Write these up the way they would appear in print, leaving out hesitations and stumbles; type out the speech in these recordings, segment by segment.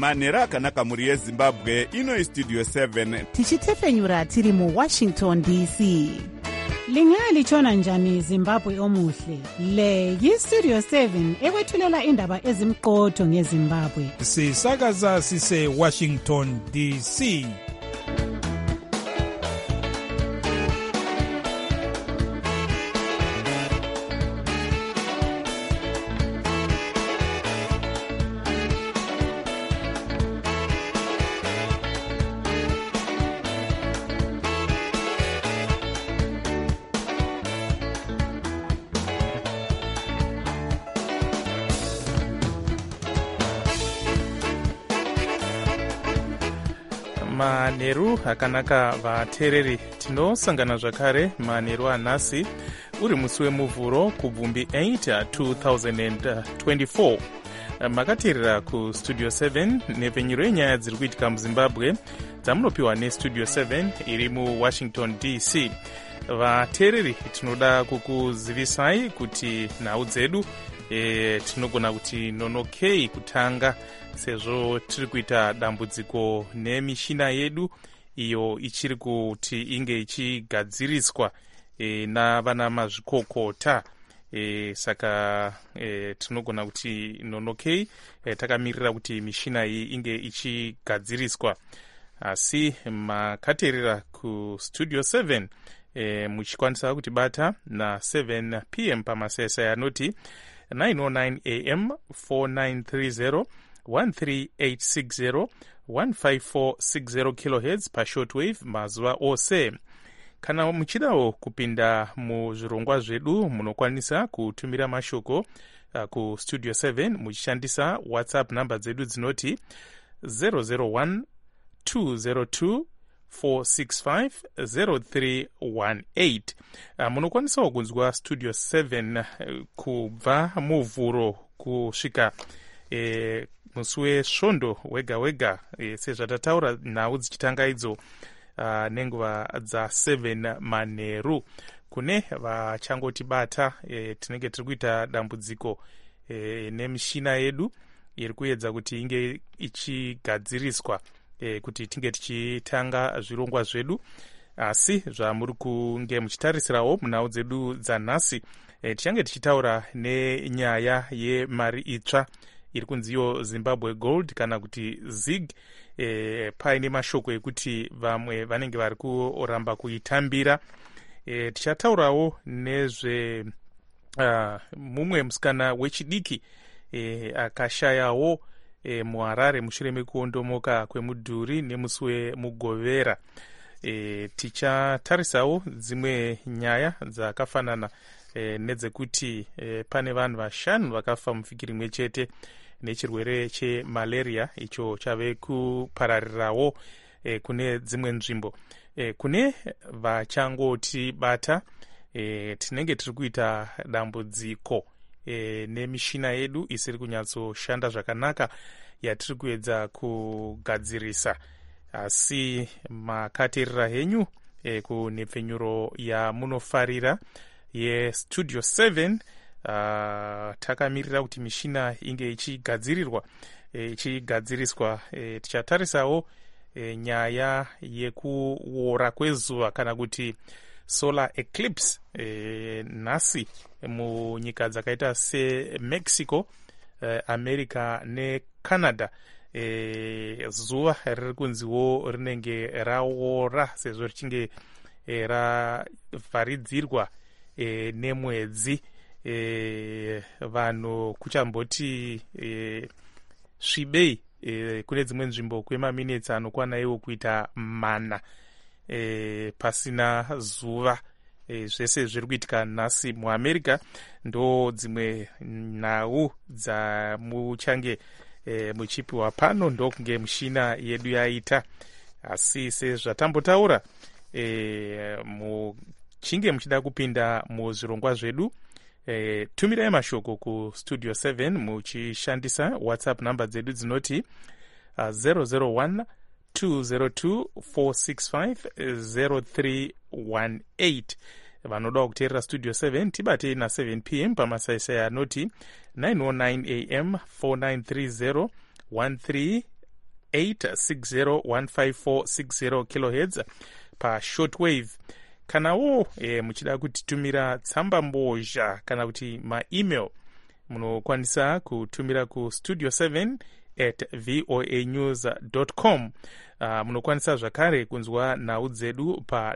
manheru akanaka mhuri yezimbabwe. Ino istudio 7 tichitefenyura tiri muwashington dc. Lingalitshona njani Zimbabwe omuhle? Le yistudio 7 ekwethulela indaba ezimqotho ngeZimbabwe. Sisakaza sise Washington DC. Manheru akanaka vateereri, tinosangana zvakare manheru anhasi uri musi wemuvhuro kubvumbi 8 2024. Makateerera kustudio 7 nepfenyuro yenyaya dziri kuitika muzimbabwe dzamunopiwa nestudio 7 iri muwashington dc. Vateereri, tinoda kukuzivisai kuti nhau dzedu tinogona kuti nonokei kutanga, sezvo tiri kuita dambudziko nemishina yedu iyo ichiri kuti inge ichigadziriswa navana mazvikokota. Saka tinogona kuti nonokei takamirira kuti mishina iyi inge ichigadziriswa. Asi makateerera kustudio 7 muchikwanisa kutibata na7 p.m. pamasai anoti 909 am 4930 13860 15460 kHz pashortwave mazuva ose. Kana muchidawo kupinda muzvirongwa zvedu, munokwanisa kutumira mashoko kustudio 7 muchishandisa whatsapp number dzedu dzinoti 001 202 465 0318. Munokwanisawo kunzwa studio 7 kubva muvhuro kusvika musi wesvondo wega wega, sezvatataura nhau dzichitanga idzo nenguva dza7 manheru. Kune vachangotibata, tinenge tiri kuita dambudziko nemishina yedu iri kuedza kuti inge ichigadziriswa kuti tinge tichitanga zvirongwa zvedu. Asi zvamuri kunge muchitarisirawo munhau dzedu dzanhasi, tichange tichitaura nenyaya yemari itsva iri kunziyo Zimbabwe Gold kana kuti ZIG. Paine mashoko ekuti vamwe vanenge vari kuramba kuitambira. Tichataurawo nezve mumwe musikana wechidiki akashayawo muHarare mushure mekuondomoka kwemudhuri nemusi wemugovera. Tichatarisawo dzimwe nyaya dzakafanana nedzekuti pane vanhu 5 vakafa muvhiki rimwe chete nechirwere chemalaria icho chave kupararirawo kune dzimwe nzvimbo. Kune vachangotibata, tinenge tiri kuita dambudziko nemishina yedu isiri kunyatsoshanda zvakanaka yatiri kuedza kugadzirisa. Asi makateerera henyu kunepfenyuro yamunofarira yestudio 7. Takamirira kuti mishina inge ichigadziriswa. Tichatarisawo nyaya yekuora kwezuva kana kuti solar eclipse nhasi munyika dzakaita seMexico, America neCanada. Zuva riri kunziwo rinenge raora sezvo richinge ravharidzirwa nemwedzi. Vanhu kuchamboti svibei kune dzimwe nzvimbo kwemaminitsi anokwana iwo kuita mana pasina zuva. Zvese zviri kuitika nhasi muAmerica ndo dzimwe nhau dzamuchange muchipiwa pano, ndokunge mishina yedu yaita. Asi sezvatambotaura, muchinge muchida kupinda muzvirongwa zvedu, tumirai mashoko kustudio 7 muchishandisa whatsapp number dzedu dzinoti 001 202 465 0318. Vanoda kuteerera studio 7 tibatei na7 p.m. pamasaisai anoti 909 am 4930 13860 8601540 kilohertz pashortwave. Kanawo muchida kutitumira tsamba mbozha kana kuti maemail, munokwanisa kutumira ku studio7@voanews.com. Munokwanisa zvakare kunzwa nhau dzedu pa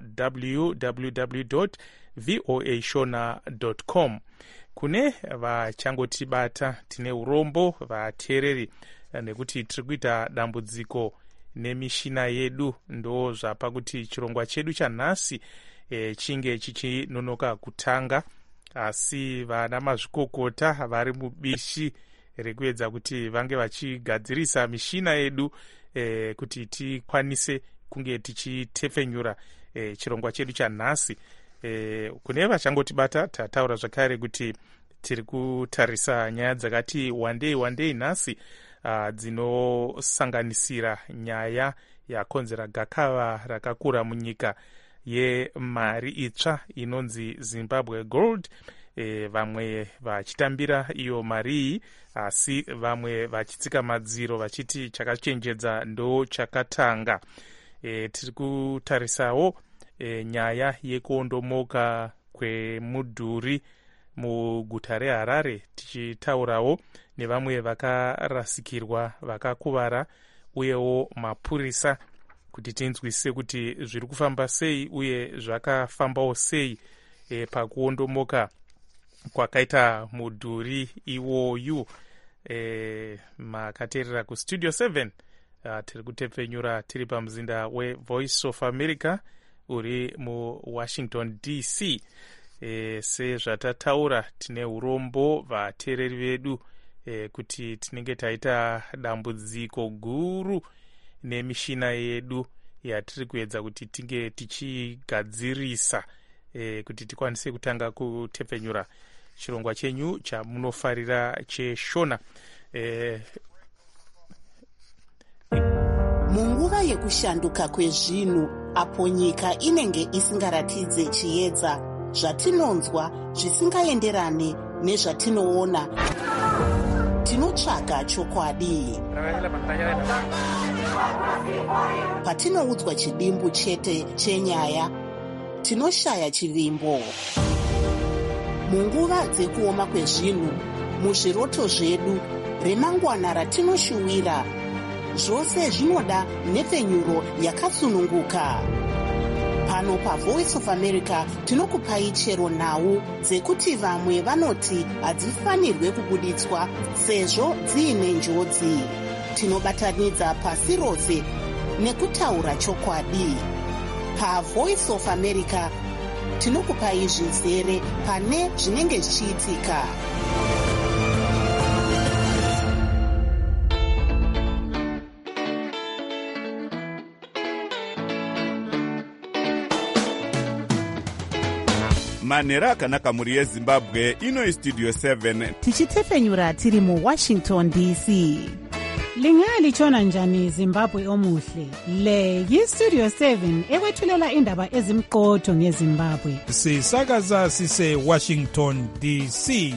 www.voashona.com. Kune vachangotibata tine urombo vateereri, nekuti tiri kuita dambudziko nemishina yedu, ndo zvapa kuti chirongwa chedu chanhasi chinge chichinonoka kutanga, asi vana mazvikokota vari mubishi rekuedza kuti vange vachigadzirisa mishina yedu kuti tikwanise kunge tichitefenyura chirongwa chedu chanhasi. Kune vachangotibata tataura zvakare kuti tiri kutarisa nyaya dzakati wandei nhasi, dzinosanganisira nyaya yakonzera gakava rakakura munyika yemari itsva inonzi Zimbabwe Gold. Vamwe vachitambira iyo mari iyi, asi vamwe vachitsika madziro vachiti chakachenjedza ndo chakatanga. Tiri kutarisawo nyaya yekuondomoka kwemudhuri muguta reHarare, tichitaurawo nevamwe vakarasikirwa, vakakuvara, uyewo mapurisa, kuti tinzwisise kuti zviri kufamba sei uye zvakafambawo sei pakuondomoka kwakaita mudhuri iwoyu. Makateerera ku Studio 7, tiri kutepfenyura tiri pamuzinda weVoice of America uri muWashington DC. Sezvatataura tine urombo vateereri vedu kuti tinenge taita dambudziko guru nemishina yedu yatiri kuedza kuti tinge tichigadzirisa kuti tikwanise kutanga kutepfenyura chirongwa chenyu chamunofarira cheshona. Munguva yekushanduka kwezvinhu, apo nyika inenge isingaratidze chiedza, zvatinonzwa zvisingaenderane nezvatinoona, tinotsvaga chokwadi. Patinoudzwa chidimbu chete chenyaya, tinoshaya chivimbo. Munguva dzekuoma kwezvinhu, muzviroto zvedu, remangwana ratinoshuwira, zvose zvinoda nhefenyuro yakatsununguka. Pano paVoice of America tinokupai chero nhau dzekuti vamwe vanoti hadzifanirwe kubuditswa sezvo dziine njodzi. Tinobatanidza pasi rose nekutaura chokwadi. PaVoice of America tinokupai zvizere pane zvinenge zvichiitika. manhero akanaka muri yezimbabwe. Ino istudio 7 tichitefenyura tiri muWashington DC. Linga lichona njani Zimbabwe omuhle? Le yistudio 7 ekwethulela indaba ezimqotho ngeZimbabwe. Sisakaza sise Washington DC.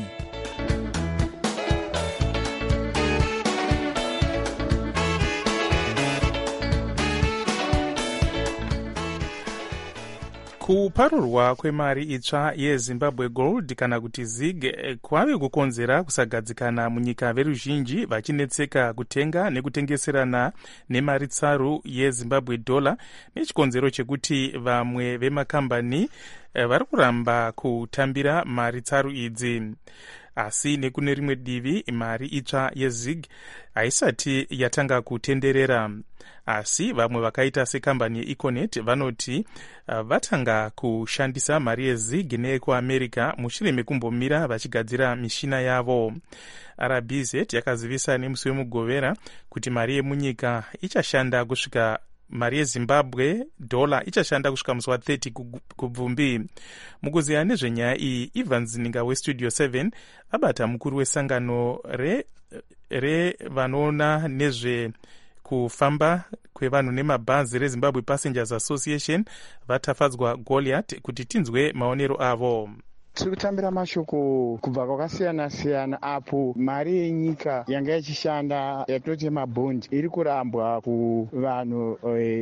Kuparurwa kwemari itsva yeZimbabwe Gold kana kuti ZiG kwave kukonzera kusagadzikana munyika, veruzhinji vachinetseka kutenga nekutengeserana nemari tsaru yeZimbabwe dollar, nechikonzero chekuti vamwe vemakambani vari kuramba kutambira mari tsaru idzi. Asi nekune rimwe divi mari itsva yeZiG haisati yatanga kutenderera, asi vamwe vakaita sekambani yeEconet vanoti vatanga kushandisa mari yeZiG neyekuAmerica mushure mekumbomira vachigadzira mishina yavo. RBZ yakazivisa nemusi wemugovera kuti mari yemunyika ichashanda kusvika mari yeZimbabwe dollar ichashanda kusvika musi wa30 kubvumbi. Mukuziya nezvenyaya iyi, Evans Ninga weStudio 7 abata mukuru wesangano revanoona nezve kufamba kwevanhu nemabhazi reZimbabwe Passengers Association, vatafadzwa Goliath, kuti tinzwe maonero avo. Tiri kutambira mashoko kubva kwakasiyana-siyana apo mari yenyika yanga ichishanda yatinoti mabhondi iri kurambwa kuvanhu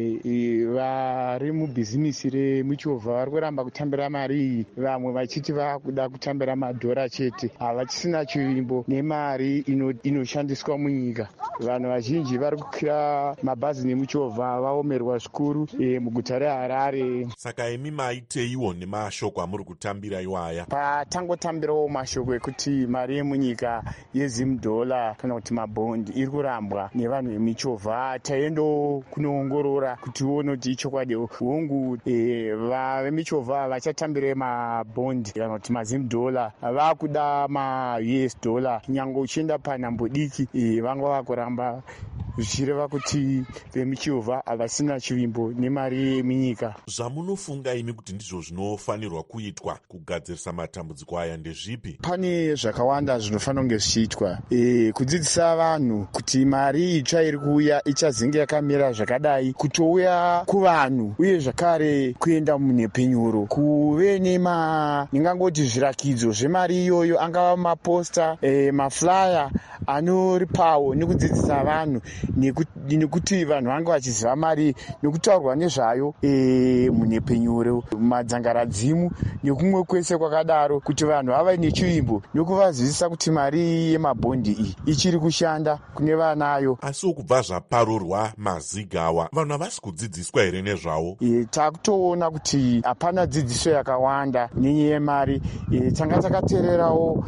vari mubhizimisi remichovha vari kuramba kutambira mari iyi, vamwe vachiti vakuda kutambira madhora chete, havachisina chivimbo nemari inoshandiswa munyika. Vanhu vazhinji vari kukwira mabhazi nemuchovha vaomerwa zvikuru muguta reHarare. Saka imi maiteiwo nemashoko amuri kutambira iwaya? Patangotambirawo mashoko ekuti mari yemunyika $10 kana kuti mabhondi iri kurambwa nevanhu vemichovha. Taendo kunoongorora kuti uone kuti ichokwadi hongu vemichovha vachatambira mabhondi kana kuti $10 vakuda $US. Nyange uchienda panhambo diki vanga vakuramba zvichireva kuti vemichovha havasina chivimbo nemari yemunyika. Zvamunofunga imi kuti ndizvo zvinofanirwa kuitwa kugadzirisa matambudziko aya ndezvipi? Pane zvakawanda zvinofanira kunge zvichiitwa. Kudzidzisa vanhu kuti mari itsva iri kuuya ichazenge yakamira zvakadai, kutouya kuvanhu, uye zvakare kuenda munhepenyuro, kuve ndingangoti zvirakidzo zvemari iyoyo, angava maposta, maflyer anoripawo nekudzidzisa vanhu nekuti vanhu vange vachiziva mari nekutaurwa nezvayo munhepenyuro, madzangaradzimu nekumwe kwese kwakadaro, kuti vanhu vave nechivimbo nekuvazivisa kuti mari yemabhondi iyi ichiri kushanda kune vanayo. Asi kubva zvaparurwa maziga awa, vanhu havasi kudzidziswa here nezvawo? Takutoona kuti hapana dzidziso yakawanda nenyaya yemari. Tanga takateererawo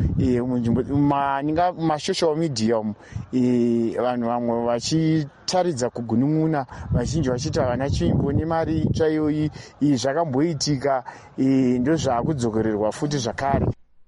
masocial media umu, vanhu vamwe vachitaridza kugunun'una, vazhinji vachiti havana chivimbo nemari chaiyoyi. Zvakamboitika, ndozvaakudzokorerwa futi zvakare.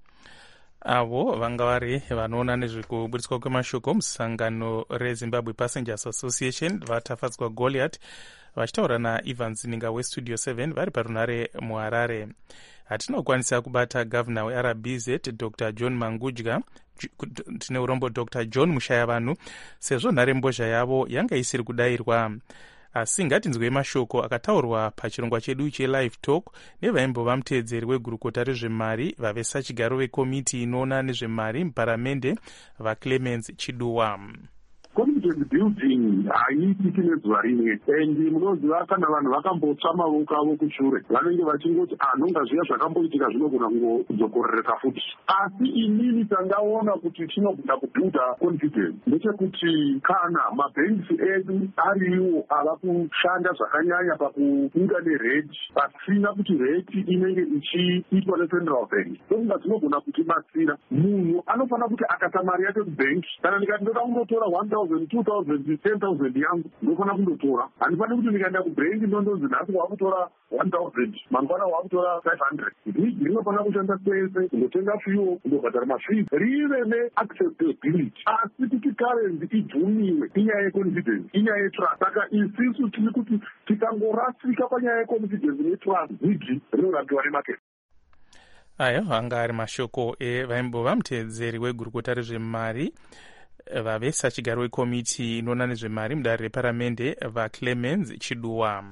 Avo vanga vari vanoona nezvekuburitswa kwemashoko musangano reZimbabwe Passengers Association vatafadzwa Goliath, vachitaura naEvans Ninga weStudio 7 vari parunare muHarare. Hatinokwanisa kubata gavana weRBZ Dr. John Mangudya, tine urombo Dr. John Mushayavanhu, sezvo nharembozha yavo yanga isiri kudayirwa. Asi ngatinzwei mashoko akataurwa pachirongwa chedu cheLive Talk nevaimbova muteedzeri wegurukota rezvemari vavesachigaro vekomiti inoona nezvemari muparamende vaClemens Chiduwa. Confidence building haitiki nezuva rimwe, and munoziva kana vanhu vakambotsva maoko avo kushure vanenge vachingoti nonga zviya zvakamboitika zvinogona kudzokorereka futi. Asi inini tandaona kuti tinogona kubuilda confidence ndechekuti kana mabhengi edu ariwo ava kushanda zvakanyanya pakubuda nereti pasina kuti reti inenge ichiitwa neCentral Bank, ndokunga dzinogona kutibatsira. Munhu anofanira kuti akata mari yake kubhengi, kana ndikati ndoda kundotora 1,000, 2,000, 10,000 yangu ndofanira kundotora. Handifaniri kuti ndikaenda kubhengi ndondonzi nhasi wakutora 1,000 mangwana wakutora 500. Bhigi rinofanira kushanda kwese, kundotenga fuel, kundobhadhara mafees, rive neaccessibility. Asi kuti currency ibvumiwe inyaya yeconfidence, inyaya yetrust. Saka isisu tiri kuti tikangorasika panyaya yeconfidence netrust, bhigi rinorapiwa nemarket. Ayo anga ari mashoko evaimbova muteedzeri wegurukota rezvemari vavesachigaro wekomiti inoona nezvemari mudare reparamende vaClemens Chiduwa.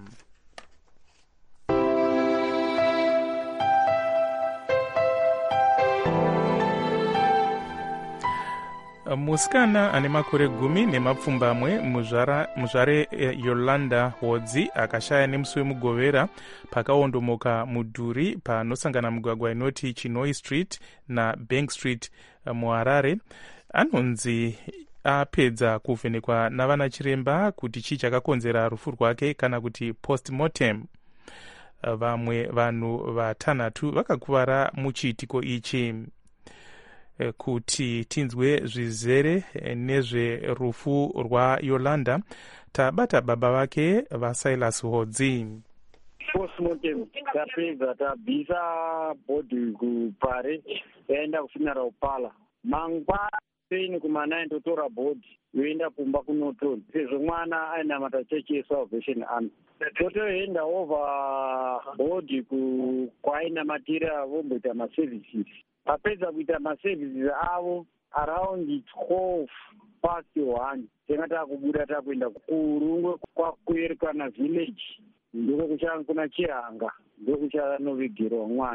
Musikana ane makore 10 muzvare Yolanda Hodzi akashaya nemusi wemugovera pakaondomoka mudhuri panosangana mugwagwa inoti Chinoi Street naBank Street muHarare. Anonzi apedza kuvhenekwa navana chiremba kuti chii chakakonzera rufu rwake kana kuti postmortem. Vamwe vanhu vatanhatu vakakuvara muchiitiko ichi. Kuti tinzwe zvizere nezverufu rwaYolanda, tabata baba vake vaSilas Hodzi. Postmortem tapedza tabvisa bhodhi kupare yaenda kufuneral parlour. Mangwani kuma9 totora bhodhi yoenda kumba kunotoni, sezvo mwana ainamata chechi yeSalvation Army. Totoenda over bhodhi kwainamatira vomboita maservices. Papedza kuita maservices avo around 1:12 tenga takubuda takuenda kurungwe kwakuerekana village, ndiko kuna Chihanga, ndiko kuchanovigerwa mwana.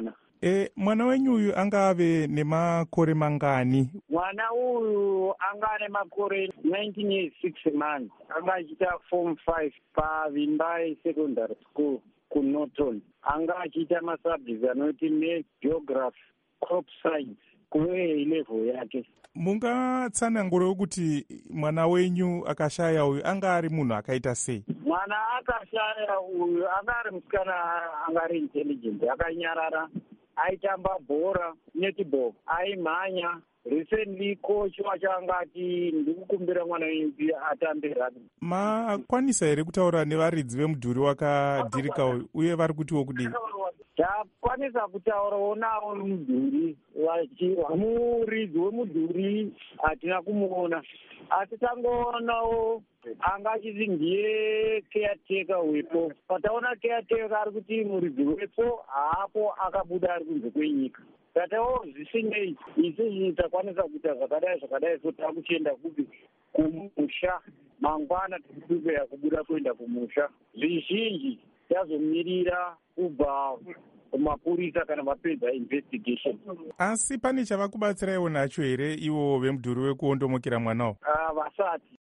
Mwana wenyu uyu anga ave nemakore mangani? Mwana uyu anga ane makore 19 years 6 months. Anga achiita form 5 paVimbai secondary school kuNorton. Anga achiita masubjects anoti maths, geography, crop science kuve level yake. Mungatsanangurewo kuti mwana wenyu akashaya uyu anga ari munhu akaita sei? Mwana akashaya uyu anga ari musikana anga ari intelligent, akanyarara, aitamba bhora, netball, aimhanya. Recently coach wacho anga ati ndikukumbira mwana wenyu atambe rugby. Makwanisa here kutaura nevaridzi vemudhuri wakadhirika uyu uye vari kutiwo kudii? Takwanisa kutaurawo navo mudhuri, muridzi wemudhuri hatina kumuona, asi tangoonawo anga achiti ndiye caretaker wepo. Pataona caretaker ari kuti muridzi wepo haapo, akabuda ari kunze kwenyika. Tatawo zvisinei, isusu takwanisa kuita zvakadai so takuchienda kupi kumusha mangwana, tikupeya kubuda kuenda kumusha. Zvizhinji tazomirira kubva kumapurisa kana vapedza investigation. Asi pane chavakubatsiraiwo nacho here ivo vemudhuri wekuondomokera mwanawo? Vasati.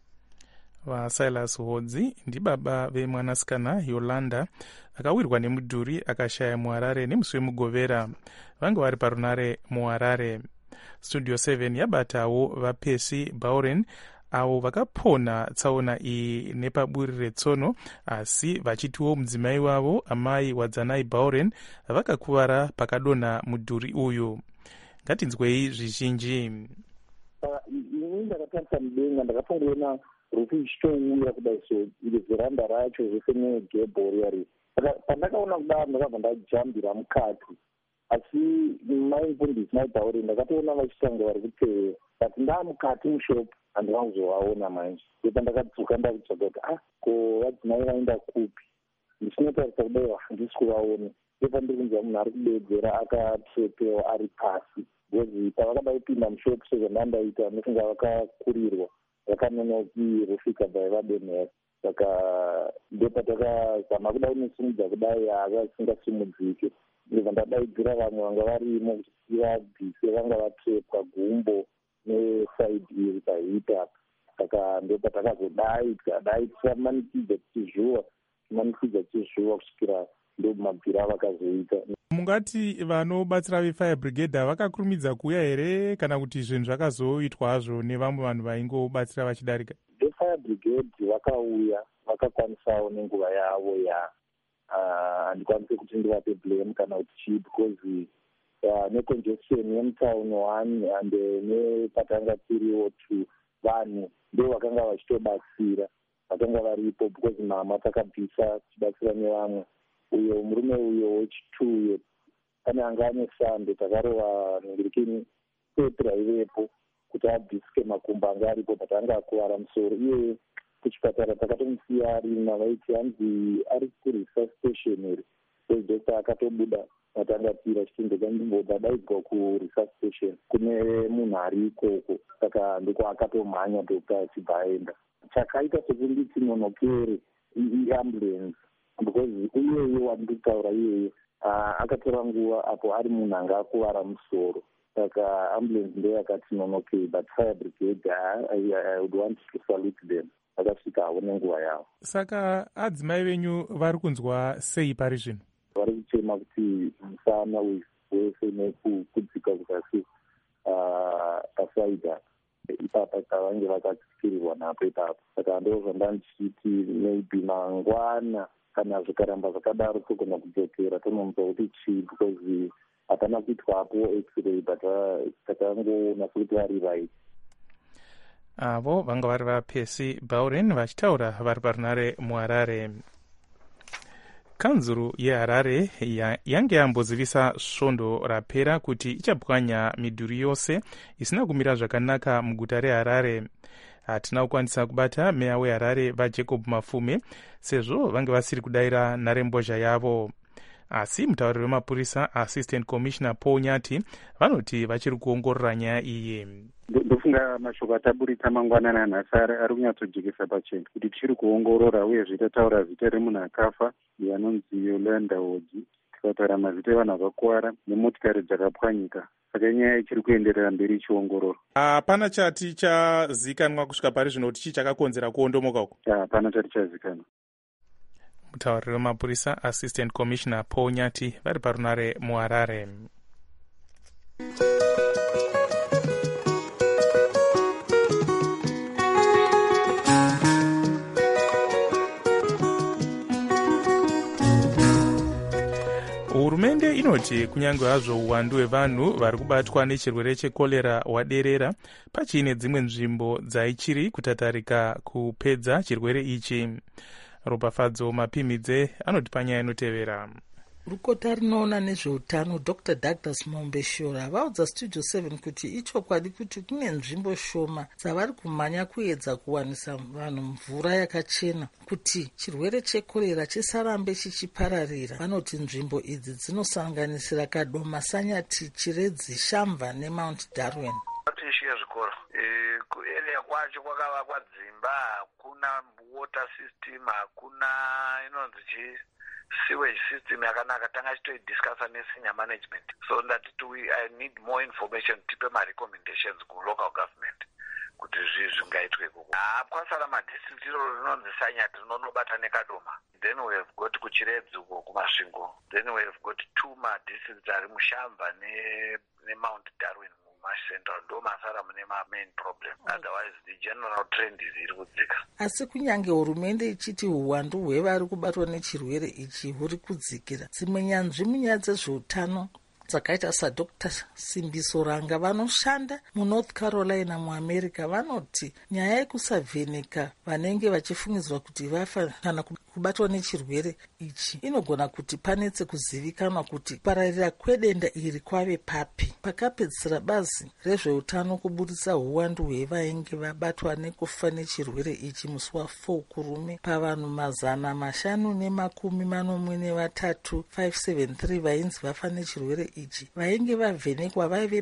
VaSilas Hodzi ndibaba vemwanasikana Yolanda akawirwa nemudhuri akashaya muHarare nemusi wemugovera. Vange vari parunare muHarare. Studio 7 yabatawo vaPercy Bauren avo vakapona tsaona iyi nepaburi retsono, asi vachitiwo mudzimai wavo amai Wadzanai Bauren vakakuvara pakadonha mudhuri uyu. Ngatinzwei zvizhinji. Ndakatarisa mudenga ndakatongoona rufu ichitouya kudai so iri veranda racho zvese negebhori yari. Pandakaona kudaro ndakabva ndajambira mukati, asi maimvundisi maibhauri ndakatoona vachitanga vari kutevera, but ndamukati mushopu handingakuzovaona manje. Pandakadzoka ndakutsvaga kuti ko vadzimai vaenda kupi, ndichinotarisa kudai handisi kuvaona. Pandiri kunzwa munhu ari kudedzera akatsvepewa ari pasi, because pavakada kupinda mushopu sezvandandaita ndofunga vakakurirwa vakanonoki rusvika vaivadonhera. Saka ndopatakazama kuda kunosimudza kudai avasingasimudzike. Ndibva ndadaidzira vamwe vanga varimo kuti vabvise vanga vatsvepwa gumbo nesaidi iri pahita. Saka ndopatakazodai tikadai tichamanikidza tichizvuwa kusvikira ndomabvira vakazoita. Mungati vanobatsira vefire brigade vakakurumidza kuuya here kana kuti zvinhu zvakazoitwa hazvo nevamwe vanhu vaingobatsira vachidarika? Vefire brigade vakauya, vakakwanisawo nenguva yavo handikwanisi kuti ndivape blame kana kuti chii, because necongestion yemutauni 1 and nepatanga tiriwo 2 vanhu ndo vakanga vachitobatsira, vakanga varipo because mama takabvisa tichibatsira nevamwe. Uyo murume uyo wechituyo pane anga ane sando, takarova nhingirikini Petra ivepo kuti abvisike makumbo anga aripo, but anga akuvara musoro. Iye kuchipatara takatomusiya arina, vaiti hanzi ari kuresearch station iri, so akatobuda matangatira chitendo chandimbodadaidzwa kuresearch station kune munhu ari ikoko. Saka ndiko akatomhanya dokta achibva aenda. Chakaita sekunditi nonokere iambulance, because iyeye wanditaura iyeye akatora nguva apo ari munhu anga akuvara musoro. Saka ambulance ndo yakati nonokei, but fire brigade I would want to salute them. Vakasvika havo nenguva yavo. Saka adzimai venyu vari kunzwa sei pari zvino? Vari kuchema kuti musana wese nekudzika kuzasi pasaida ipapa kavange vakatsikirirwa napo ipapo. Saka ndo zvandandichiti maybe mangwana kana zvikaramba zvakadaro togona kudzokera tonomutsva kuti chii, because hapana kuitwapo x-ray, but takangoona sekuti vari right. Avo vanga vari vaPercy Bauren vachitaura vari parunare muHarare. Kanzuru yeHarare yange yambozivisa svondo rapera kuti ichabwanya midhuri yose isina kumira zvakanaka muguta reHarare. Hatina kukwanisa kubata meya weHarare vaJacob Mafume sezvo vange vasiri kudayira nharembozha yavo. Asi mutauriri wemapurisa Assistant Commissioner Paul Nyati vanoti vachiri kuongorora nyaya iyi. Ndofunga mashoko ataburika mangwanana nhasi ari kunyatsojekesa pachena kuti tichiri kuongorora, uyezve tataura zita remunhu akafa anonzi Yolanda Hodzi. kutaura mazita evanhu vakakuwara nemotikari dzakapwanyika. Saka inyaya ichiri kuenderera mberi ichiongororwa. Hapana chati chazikanwa kusvika pari zvino kuti chii chakakonzera kuondomoka uku? Hapana chati chazikanwa. Mutauriri wemapurisa Assistant Commissioner Paul Nyati vari parunare muHarare. Hurumende inoti kunyange hazvo uwandu hwevanhu vari kubatwa nechirwere chekorera hwaderera, pachiine dzimwe nzvimbo dzaichiri kutatarika kupedza chirwere ichi. Ropafadzo Mapimidze anoti panyaya inotevera. Rukota rinoona nezveutano Dr. Douglas Mombeshora vaudza Studio 7 kuti ichokwadi kuti kune nzvimbo shoma dzavari kumhanya kuedza kuwanisa vanhu mvura yakachena kuti chirwere chekorera chisarambe chichipararira. Vanoti nzvimbo idzi dzinosanganisira Kadoma, Sanyati, Chiredzi, Shamva neMount Darwin. Zvikoro kuarea kwacho kwakavakwa dzimba, hakuna water system, hakuna inonzi sewage system yakanaka. Tanga chitoidiscussa nesenior management, so I need more information tipe ma-recommendations ku-local government kuti zvingaitwe kuko. Kwasara madistrict iro rinonzi Sanyati rinonobata neKadoma, then we have got kuChiredzi uko kumasvingo, then we have got 2 madistricts ari muShamva neMount Darwin central. Ndo masara mune main problem, otherwise the general trend iri kudzika. Asi kunyange hurumende ichiti uwandu hwevari kubatwa nechirwere ichi huri kudzikira, dzimwe nyanzvi munyaya dzezveutano dzakaita saDr. Simbiso Ranga vanoshanda muNorth Carolina muAmerica vanoti nyaya yekusavheneka vanenge vachifungidzwa kuti vafa kana kubatwa nechirwere ichi inogona kuti panetse kuzivikanwa kuti kupararira kwedenda iri kwave papi. Pakapedzisira bazi rezveutano kubudisa uwandu hwevainge vabatwa nekufa nechirwere ichi musi wa4 kurume pavanhu 543 573 vainzi vafa nechirwere ichi. Vainge vavhenekwa vaive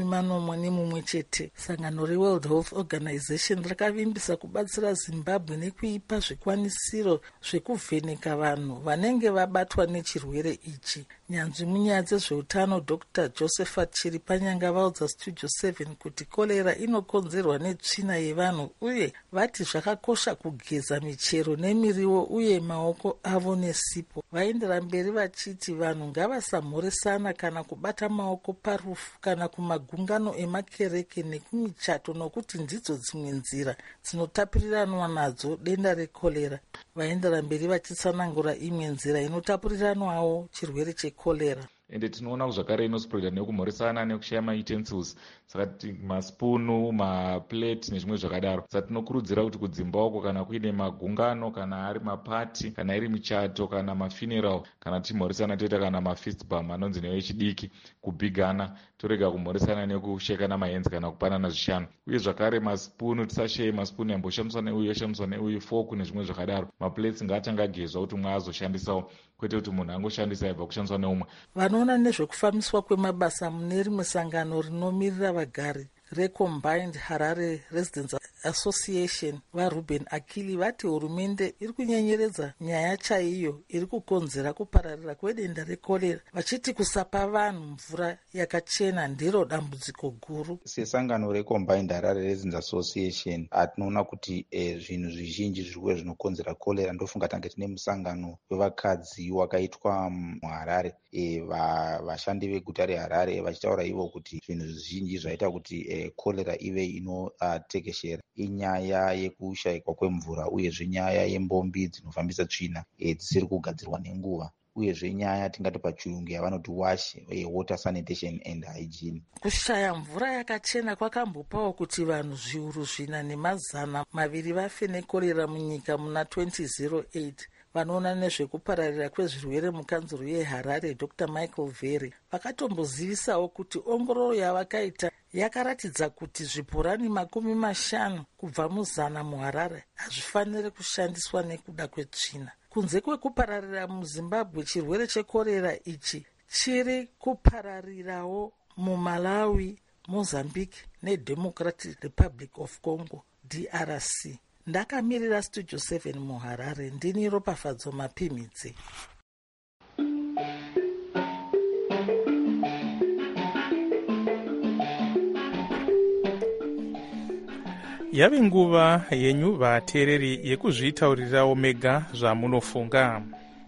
41 chete. Sangano reWorld Health Organization rakavimbisa kubatsira Zimbabwe nekuipa zvikwanisiro zvekuvheneka vanhu vanenge vabatwa nechirwere ichi. Nyanzvi munyaya dzezveutano Dr. Josephat Chiripanyanga vaudza Studio 7 kuti korera inokonzerwa netsvina yevanhu uye vati zvakakosha kugeza michero nemiriwo uye maoko avo nesipo. Vaendera mberi vachiti vanhu ngavasamhoresana kana kubata maoko parufu kana kumagungano emakereke nekumichato nokuti ndidzo dzimwe nzira dzinotapuriranwa nadzo denda rekorera. Vaendera mberi vachitsanangura imwe nzira inotapuriranwawo chirwere chekorera. Ende tinoona zvakare inospreada nekumhoresana nekushaya mautensils, saka maspunu, maplate nezvimwe zvakadaro. Saka tinokurudzira kuti kudzimba uko kana kuine magungano, kana ari mapati, kana iri michato, kana mafuneral, kana timhoresana toita kana mafistbum anonzi nevechidiki, kubhigana, torega kumhoresana nekushekana mahenzi kana kupanana zvishanu. Uye zvakare maspunu tisashaye maspunu yamboshandiswa neuyu yoshandiswa neuyu, fork nezvimwe zvakadaro. Maplates ngaatanga agezwa kuti mumwe azoshandisawo, kwete kuti munhu angoshandisa aibva kushandiswa neumwe. Vanoona nezvekufambiswa kwemabasa mune rimwe sangano rinomirira vagari reCombined Harare Residents Association vaRuben Akili vati hurumende iri kunyenyeredza nyaya chaiyo iri kukonzera kupararira kwedenda rekorera, vachiti kusapa vanhu mvura yakachena ndiro dambudziko guru. Sesangano reCombined Harare Residents Association atinoona kuti zvinhu zvizhinji zvirikuwa zvinokonzera korera. Ndofunga tange tine musangano wevakadzi wakaitwa muHarare, vashandi veguta reHarare vachitaura ivo kuti zvinhu zvizhinji zvaita kuti korera ive inotekeshera inyaya yekushayikwa kwemvura, uyezve nyaya yembombi dzinofambisa tsvina dzisiri kugadzirwa nenguva, uyezve nyaya tingati pachirungu yavanoti wash, water sanitation and hygiene. Kushaya mvura yakachena kwakambopawo kuti vanhu zviuru 400 vafe nekorera munyika muna 2008. Vanoona nezvekupararira kwezvirwere mukanzuro yeHarare Dr. Michael Vere vakatombozivisawo kuti ongororo yavakaita yakaratidza kuti zvibhorani 50 kubva mu100 muHarare hazvifaniri kushandiswa nekuda kwetsvina. Kunze kwekupararira muZimbabwe, chirwere chekorera ichi chiri kupararirawo muMalawi, Mozambique neDemocratic Republic of Congo DRC. Ndakamirira Studio 7 muHarare, ndini Ropafadzo Mapimidze. yave nguva yenyu vateereri yekuzvitaurirawo mega zvamunofunga.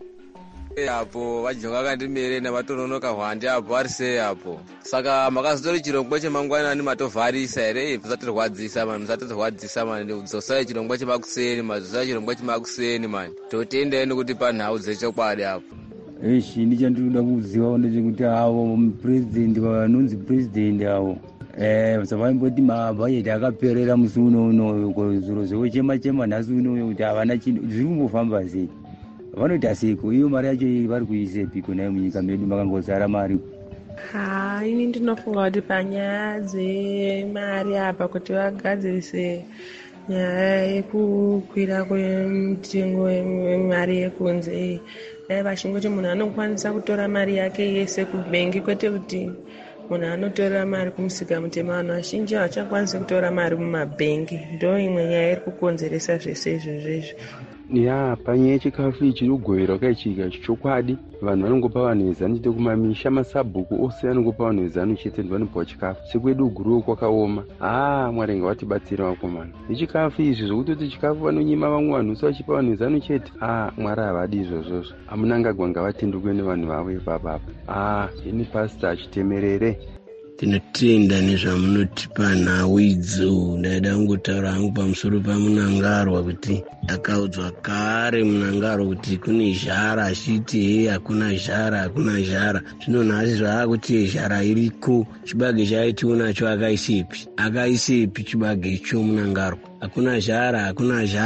Apo vajoka kandimere navatononoka hwandi apo vari sei apo. Saka makazotori chirongwa chemangwanani matovharisa here musatirwadzisa mani, musatirwadzisa mani, dzosai chirongwa chemakuseni mani, dzosai chirongwa chemakuseni mani, totenda nekuti panhau dzechokwadi apo. Eshi ndichandinoda kuziva ndechekuti avo muprezidendi vanonzi prezidendi avo savaimboti mabhajeti akaperera musi unoyo zviro zvekuchema nhasi unoyo kuti havana chinhu zviri kumbofamba sei, vanoita seko iyo mari yacho vari kuisepi kona munyika medu makangozara mari. Ini ndinofunga kuti panyaya dzemari apa kuti vagadzirise nyaya yekukwira kwemitengo yemari yekunze, vachingoti munhu anokwanisa kutora mari yake yese kubhengi, kwete kuti munhu anotora mari kumusika mutema. Vanhu vazhinji havachakwanisi kutora mari mumabhengi, ndo imwe nyaya iri kukonzeresa zvese izvozvezvo. Panyaya yechikafu ichi kugoverwa kaichiika chokwadi, vanhu vanongopa vanhu vezano chete kumamisha masabhuku ose anongopa vanhu vezano chete ndi vanopiwa chikafu. Sekwedu guruwo kwakaoma. Mwari ngavatibatsira vakomana nechikafu izvi zvokutoti chikafu vanonyima vamwe vanhu usa vachipa vanhu vezano chete. Mwari havadi izvozvozvo. Amunangagwa ngavatendukwe nevanhu vavo ipapapa. Ini pasita achitemerere. Tinotenda nezvamunotipa nhau idzo. Ndaida kungotaura hangu pamusoro pamunangarwa kuti akaudzwa kare munangaro kuti kune zhara, achiti hakuna zhara. Zvino nhasi zvaakuti zhara iriko. Chibage chaitiwonacho akaisepi chibage icho munangaro. Hakuna zhara.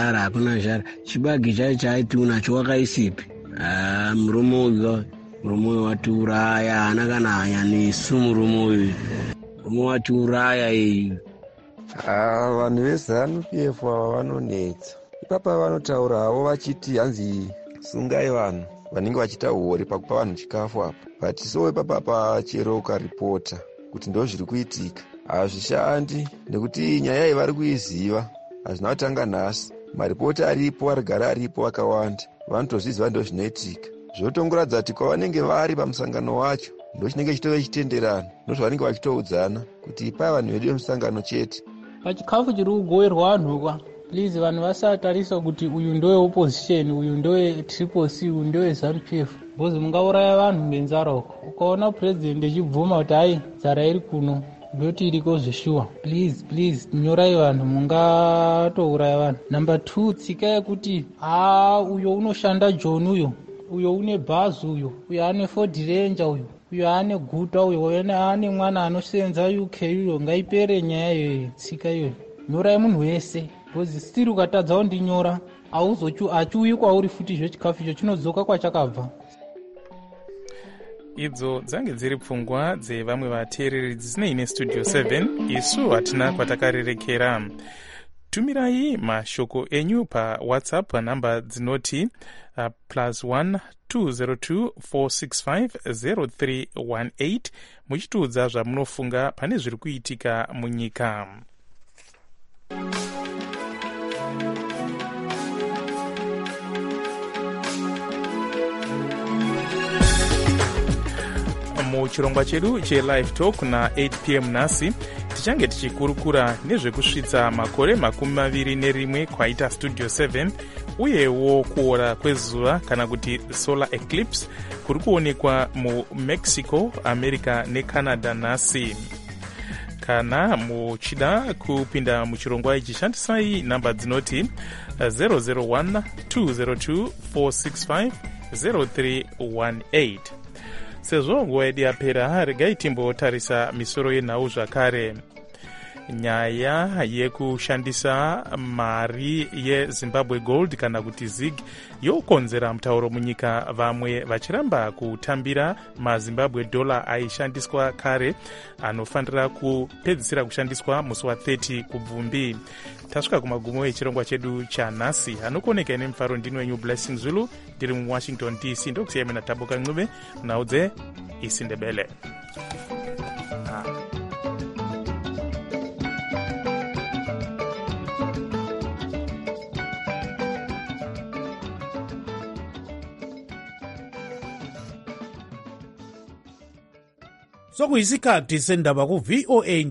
Chibage chaitiwonacho wakaisepi. Muromo uyu muromo watiuraya, hana kana hanya nesu muromo watiuraya iyi. Vanhu vezanu PF ava vanonetsa. Ipapa vanotaurawo vachiti hanzi sungai vanhu vanenge vachita hori pakupa vanhu chikafu apa. But so ipapa pachero ukaripota kuti ndo zviri kuitika, hazvishandi nekuti nyaya ivari kuiziva hazvina kutanga nhasi. Maripoti aripo, arigara aripo akawanda, vanotozviziva ndo zvinoitika. Zvotongoratidza kuti kwavanenge vari pamusangano wacho ndo chinenge chitove chitenderano, ndozvavanenge vachitoudzana kuti ipai vanhu vedu vemusangano chete. Pachikafu chiri kugoverwa vanhu kwa please vanhu vasatarisa kuti uyu ndowe opposition, uyu ndowe triple C, uyu ndowe ZANU-PF, because mungauraya vanhu ngenzara uko. Ukaona president echibvuma kuti hai nzara iri kuno ndoti iriko zveshuwa, please nyorai vanhu, mungatouraya vanhu. Number 2, tsika yekuti uyo unoshanda John, uyo une bhazi, uyo ane Ford Ranger, uyo ane guta, uyo ane mwana anosenza UK, uyo ngaipere nyaya iyoyo, tsika iyoyo. Nyorai munhu wese, because still ukatadza kundinyora achiuyi kwauri futi zvechikafu icho chinodzoka kwachakabva. Idzo dzange dziri pfungwa dzevamwe vateereri dzisinei nestudio 7, isu hatina kwatakarerekera. Tumirai mashoko enyu paWhatsApp panhamba dzinoti +1 202 465 0318 muchitiudza zvamunofunga pane zviri kuitika munyika. Muchirongwa chedu chelive talk na 8 p.m. nhasi tichange tichikurukura nezvekusvitsa makore 21 kwaita studio 7 uyewo kuora kwezuva kana kuti solar eclipse kuri kuonekwa muMexico, America neCanada nhasi. Kana muchida kupinda muchirongwa ichi shandisai namba dzinoti 001 202 465 0318. Sezvo nguva yedu yapera, regai timbotarisa misoro yenhau zvakare. Nyaya yekushandisa mari yeZimbabwe Gold kana kuti ZIG yokonzera mutauro munyika, vamwe vachiramba kutambira maZimbabwe dollar aishandiswa kare anofanira kupedzisira kushandiswa musi wa30 kubvumbi. Tasvika kumagumo echirongwa chedu chanhasi. Anokoneka nemufaro ndini wenyu Blessing Zulu, ndiri muWashington DC. Ndokusiyai mena Taboka Ncube munhau dzeIsindebele. Sokuyisikhathi sendaba ku VOA